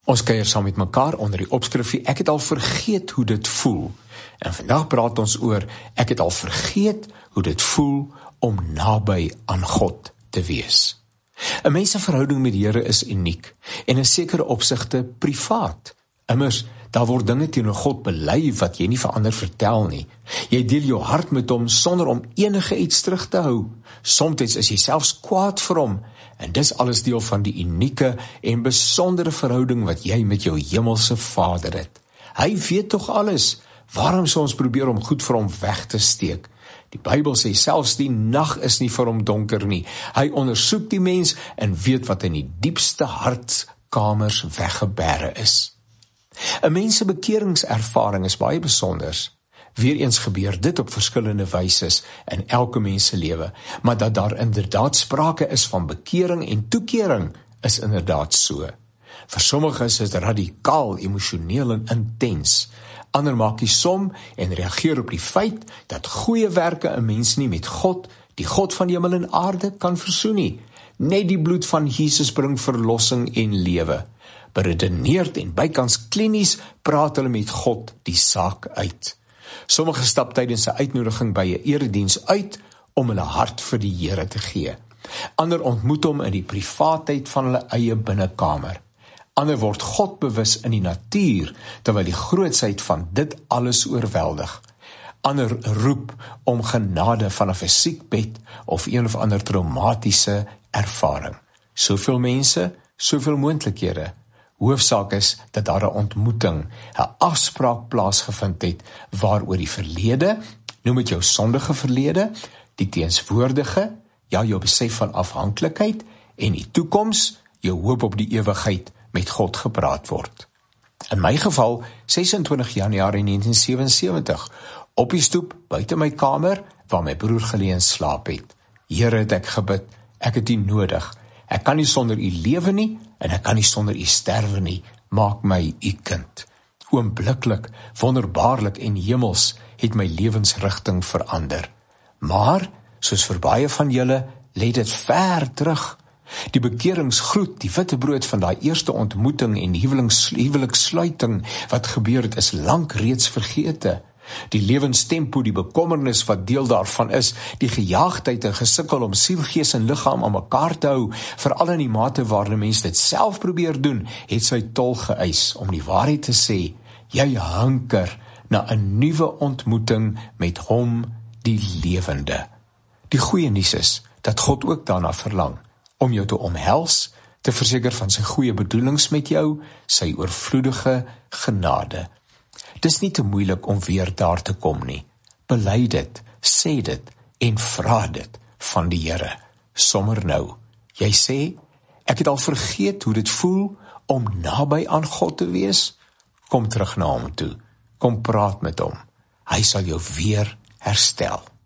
Ons kuier saam met mekaar onder die opskrifie Ek het al vergeet hoe dit voel. En vandag praat ons oor Ek het al vergeet hoe dit voel om naby aan God te wees. 'n Mens se verhouding met die Here is uniek en in sekere opsigte privaat. Immers, daar word dinge teenoor God bely wat jy nie vir ander vertel nie. Jy deel jou hart met hom sonder om enige iets terug te hou. Somstyds is jy selfs kwaad vir hom, en dis alles deel van die unieke en besondere verhouding wat jy met jou hemelse Vader het. Hy weet tog alles. Waarom sou ons probeer om goed vir hom weg te steek? Die Bybel sê selfs die nag is nie vir hom donker nie. Hy ondersoek die mens en weet wat in die diepste hartskamers weggebêre is. 'n Mens se bekeringservaring is baie besonders. Weereens gebeur dit op verskillende wyses in elke mens se lewe, maar dat daar inderdaad sprake is van bekering en toekering is inderdaad so. Vir sommige is dit radikaal, emosioneel en intens. Ander maak die som en reageer op die feit dat goeie werke 'n mens nie met God, die God van die hemel en aarde, kan versoen nie. Net die bloed van Jesus bring verlossing en lewe. Beredeneerd en bykans klinies praat hulle met God die saak uit. Sommige stap tydens 'n uitnodiging by 'n erediens uit om hulle hart vir die Here te gee. Ander ontmoet hom in die privaatheid van hulle eie binnekamer. Ander word God bewus in die natuur, terwyl die grootsheid van dit alles oorweldig. Ander roep om genade vanaf 'n siekbed of een of ander traumatiese ervaring. Soveel mense, soveel moontlikhede. Hoofsaak is dat daar 'n ontmoeting, 'n afspraak plaasgevind het, waaroor die verlede, noem dit jou sondige verlede, die teenswoordige, ja jou besef van afhanklikheid, en die toekoms, jou hoop op die ewigheid, met God gepraat word. In my geval, 26 Januarie 1977, op die stoep, buite my kamer, waar my broer geleë slaap het. Here, het ek gebid, ek het U nodig. Ek kan nie sonder U lewe nie, en ek kan nie sonder U sterwe nie. Maak my U kind. Oombliklik, wonderbaarlik en hemels het my lewensrigting verander. Maar, soos vir baie van julle, lê dit ver terug. Die bekeringsgroet, die witbrood van daai eerste ontmoeting en huwelikssluiting wat gebeur het, is lank reeds vergete. Die lewenstempo, die bekommernis wat deel daarvan is, die gejaagdheid en gesukkel om siel, gees en liggaam aan mekaar te hou, veral in die mate waarin 'n mens dit self probeer doen, het sy tol geëis. Om die waarheid te sê, jy hanker na 'n nuwe ontmoeting met hom, die lewende. Die goeie nuus is dat God ook daarna verlang, om jou te omhels, te verseker van sy goeie bedoelings met jou, sy oorvloedige genade. Dis nie te moeilik om weer daar te kom nie. Bely dit, sê dit en vra dit van die Here, sommer nou. Jy sê, ek het al vergeet hoe dit voel om naby aan God te wees. Kom terug na hom toe, kom praat met hom. Hy sal jou weer herstel.